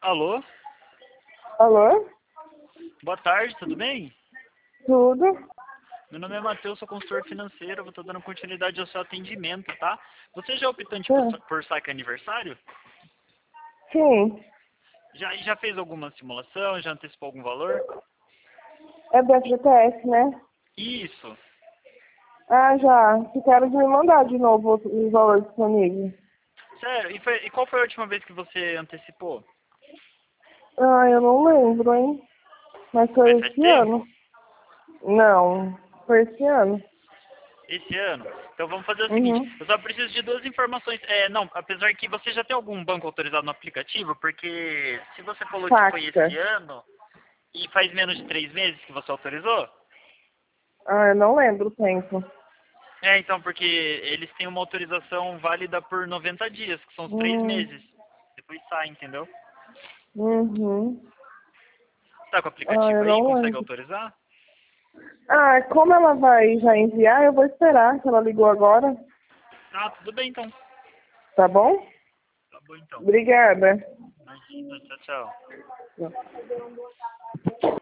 Alô? Alô? Boa tarde, tudo bem? Tudo? Meu nome é Matheus, sou consultor financeiro, vou estar dando continuidade ao seu atendimento, tá? Você já é optante por saque aniversário? Sim. Já fez alguma simulação? Já antecipou algum valor? É do FGTS, né? Isso. Ah, já. Que quero me mandar de novo os valores disponíveis. Sério? E qual foi a última vez que você antecipou? Ah, eu não lembro, hein? Mas foi Mas faz esse ano. tempo? Não, foi esse ano. Esse ano? Então vamos fazer o seguinte, Uhum. eu só preciso de duas informações. Não, apesar que você já tem algum banco autorizado no aplicativo, porque se você falou que foi Pacta. esse ano e faz menos de 3 meses que você autorizou, Ah, eu não lembro o tempo. então, porque eles têm uma autorização válida por 90 dias, que são os três Hum. meses. Depois sai, entendeu? Uhum. Tá com o Ah, aplicativo eu aí? não Consegue lembro. autorizar? Ah, como ela vai já enviar, eu vou esperar que ela ligou agora. Ah, tudo bem então. Tá bom? Tá bom então. Obrigada. Imagina, tchau, tchau.